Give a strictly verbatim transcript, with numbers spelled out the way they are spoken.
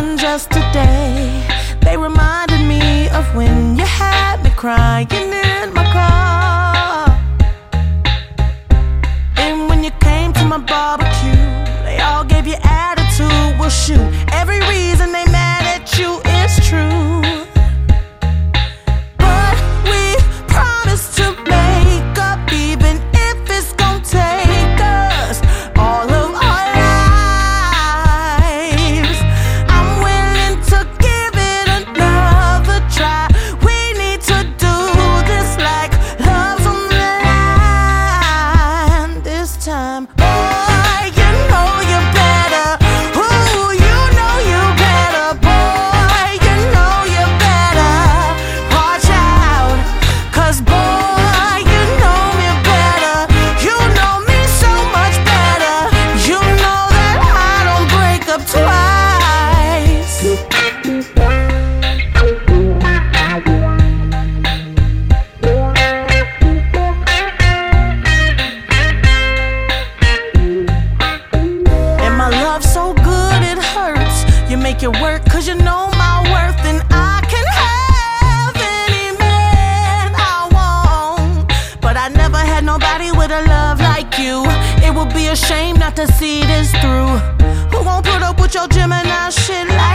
just today. They reminded me of when you had me crying in my car. And when you came to my barbecue, they all gave you attitude. Well, shoot, every reason they mad at you is true. But we promised to make up, even if it's gonna take us all of our lives. I'm willing to give it another try. We need to do this like love's on the line this time. Boy, you know you better. Ooh, you know you better. Boy, you know you better. Watch out, 'cause boy, you know me better. You know me so much better. You know that I don't break up twice. And my love so good it hurts. You make it work 'cause you know my worth. And I can have any man I want, but I never had nobody with a love like you. It would be a shame not to see this through. Who won't put up with your Gemini shit like